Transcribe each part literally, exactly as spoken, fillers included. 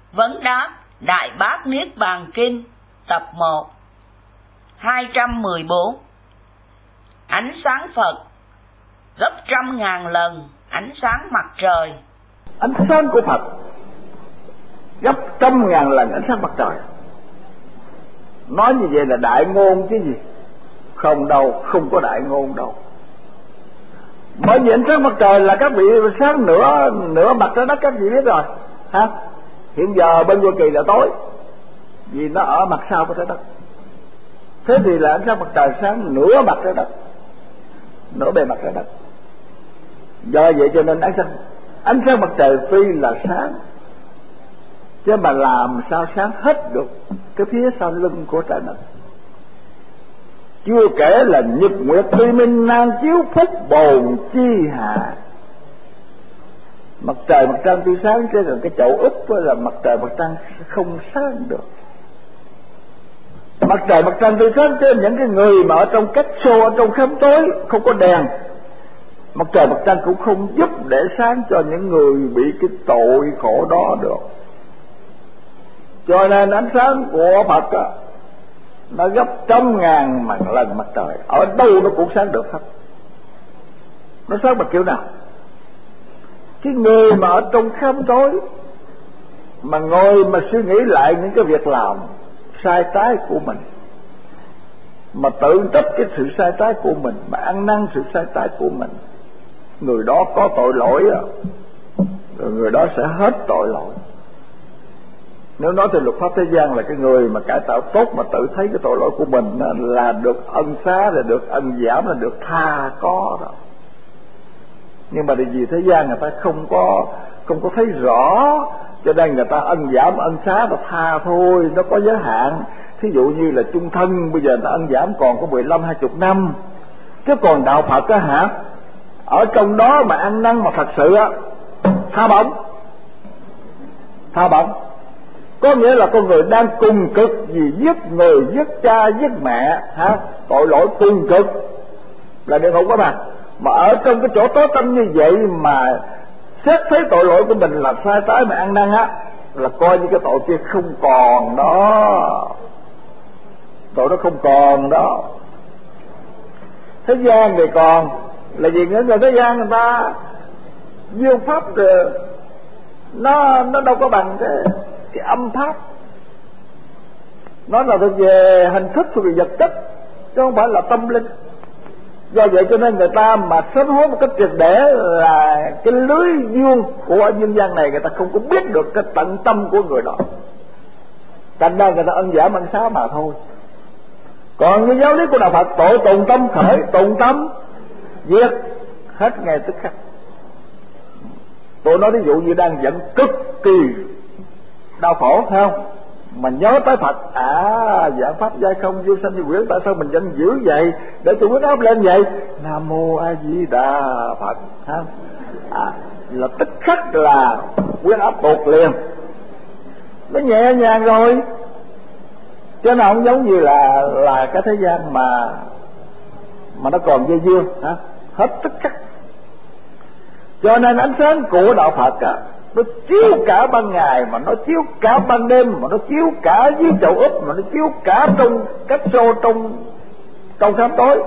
Vấn đáp Đại Bát Niết Bàn Kinh tập một hai trăm mười bốn. Ánh sáng Phật gấp trăm ngàn lần ánh sáng mặt trời. Ánh sáng của Phật gấp trăm ngàn lần ánh sáng mặt trời. Nói như vậy là đại ngôn chứ gì? Không đâu, không có đại ngôn đâu. Bởi vì ánh sáng mặt trời là các vị sáng nửa nửa mặt trái đất, các vị biết rồi ha. Hiện giờ bên Hoa Kỳ là tối, vì nó ở mặt sau của trái đất. Thế thì là ánh sáng mặt trời sáng nửa mặt trái đất, nửa bề mặt trái đất. Do vậy cho nên ánh sáng ánh sáng mặt trời tuy là sáng, chứ mà làm sao sáng hết được cái phía sau lưng của trái đất. Chưa kể là nhật nguyệt tùy minh nan chiếu phúc bồn chi hạ. Mặt trời mặt trăng tuy sáng, chứ còn cái chậu úp là mặt trời mặt trăng không sáng được. Mặt trời mặt trăng tuy sáng, chứ những cái người mà ở trong cách xô, ở trong khám tối không có đèn, mặt trời mặt trăng cũng không giúp để sáng cho những người bị cái tội khổ đó được. Cho nên ánh sáng của Phật á, nó gấp trăm ngàn lần mặt trời, ở đâu nó cũng sáng được hết. Nó sáng bằng kiểu nào? Cái người mà ở trong khám tối mà ngồi mà suy nghĩ lại những cái việc làm sai trái của mình, mà tự trách cái sự sai trái của mình, mà ăn năn sự sai trái của mình, người đó có tội lỗi à, rồi người đó sẽ hết tội lỗi. Nếu nói theo luật pháp thế gian là cái người mà cải tạo tốt mà tự thấy cái tội lỗi của mình là được ân xá, là được ân giảm, là được tha có rồi. Nhưng mà vì thế gian người ta không có không có thấy rõ, cho nên người ta ân giảm ân xá và tha thôi, nó có giới hạn. Thí dụ như là chung thân bây giờ người ta ân giảm còn có mười lăm hai chục năm, chứ còn đạo Phật á hả, ở trong đó mà ăn năn mà thật sự á, tha bổng, tha bổng. Có nghĩa là con người đang cùng cực vì giết người, giết cha, giết mẹ, hả? Tội lỗi cùng cực là địa ngục đó mà. Mà ở trong cái chỗ tối tăm như vậy mà xét thấy tội lỗi của mình là sai trái mà ăn năn á, là coi như cái tội kia không còn đó. Tội đó không còn đó. Thế gian thì còn là vì những người thế gian người ta dương pháp rồi, nó nó đâu có bằng cái cái âm pháp. Nó là thuộc về hình thức, thuộc về vật chất, chứ không phải là tâm linh. Do vậy cho nên người ta mà sám hối một cách triệt để là cái lưới dương của nhân gian này người ta không có biết được cái tận tâm của người đó, thành ra người ta ân giảm ân xá mà thôi. Còn như giáo lý của đạo Phật, tội tùng tâm khởi, tùng tâm diệt, hết ngay tức khắc. Tôi nói ví dụ như đang giận cực kỳ đau khổ, phải không? Mà nhớ tới Phật, à giảng pháp giai không vô sanh vô quyển, tại sao mình vẫn giữ vậy để tôi quyết áp lên vậy? Nam mô A Di Đà Phật, ha, à, là tức khắc là quyết áp tụt liền, nó nhẹ nhàng rồi. Chứ nào không giống như là là cái thế gian mà mà nó còn dây dưa, hả? Hết tức khắc. Cho nên ánh sáng của đạo Phật à, nó chiếu cả ban ngày, mà nó chiếu cả ban đêm, mà nó chiếu cả dưới chậu úp, mà nó chiếu cả trong cách xô, trong trong khám tối,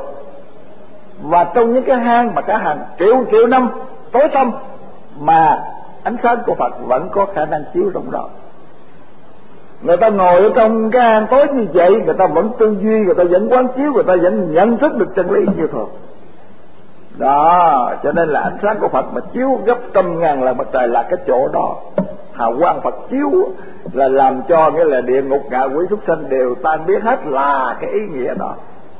và trong những cái hang mà cả hàng triệu triệu năm tối tăm, mà ánh sáng của Phật vẫn có khả năng chiếu trong đó. Người ta ngồi ở trong cái hang tối như vậy, người ta vẫn tư duy, người ta vẫn quán chiếu, người ta vẫn nhận thức được chân lý như thường. Đó, cho nên là ánh sáng của Phật mà chiếu gấp trăm ngàn lần mặt trời là cái chỗ đó. Hào quang Phật chiếu là làm cho nghĩa là địa ngục ngạ quỷ súc sanh đều tan biến hết, là cái ý nghĩa đó.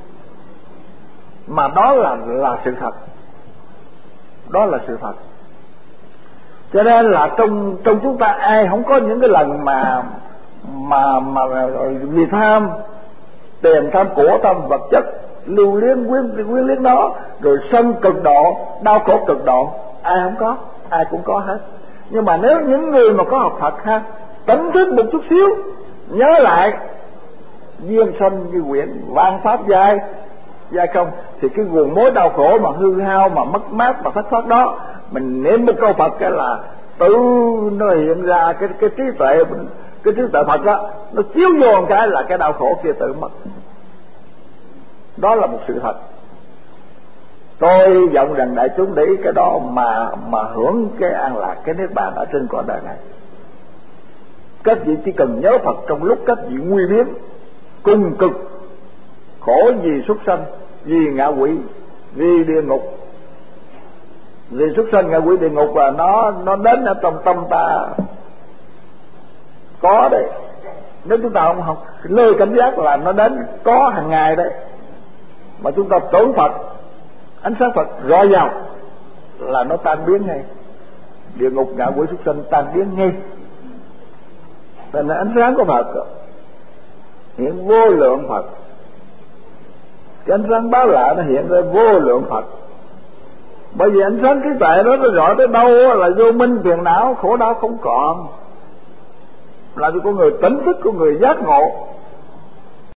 Mà đó là là sự thật. Đó là sự thật. Cho nên là trong trong chúng ta ai không có những cái lần mà mà mà vì tham tiền, tham của, tham vật chất, lưu luyến quyến quyến luyến đó, rồi sân cực độ, đau khổ cực độ, ai không có? Ai cũng có hết. Nhưng mà nếu những người mà có học Phật ha, tỉnh thức một chút xíu, nhớ lại duyên sanh như quyển, vạn pháp giai giai không, thì cái nguồn mối đau khổ mà hư hao, mà mất mát, mà thất thoát đó, mình niệm một câu Phật cái là tự nó hiện ra cái cái trí tuệ, cái trí tuệ Phật đó, nó chiếu vô một cái là cái đau khổ kia tự mất. Đó là một sự thật. Tôi vọng rằng đại chúng để ý cái đó mà mà hưởng cái an lạc, cái niết bàn ở trên cõi đời này. Các vị chỉ cần nhớ Phật trong lúc các vị nguy biến, cùng cực, khổ vì súc sanh, vì ngạ quỷ, vì địa ngục. Vì súc sanh ngạ quỷ địa ngục là nó nó đến ở trong tâm ta có đấy. Nếu chúng ta không học lơi cảnh giác là nó đến có hàng ngày đấy. Mà chúng ta tưởng Phật, ánh sáng Phật rọi vào là nó tan biến ngay. Địa ngục ngạ quỷ súc sanh tan biến ngay. Nên là ánh sáng của Phật hiện vô lượng Phật. Cái ánh sáng báo lạ nó hiện ra vô lượng Phật. Bởi vì ánh sáng trí tuệ đó nó rõ tới đâu là vô minh phiền não khổ đau không còn, là cho con người tỉnh thức, con người giác ngộ.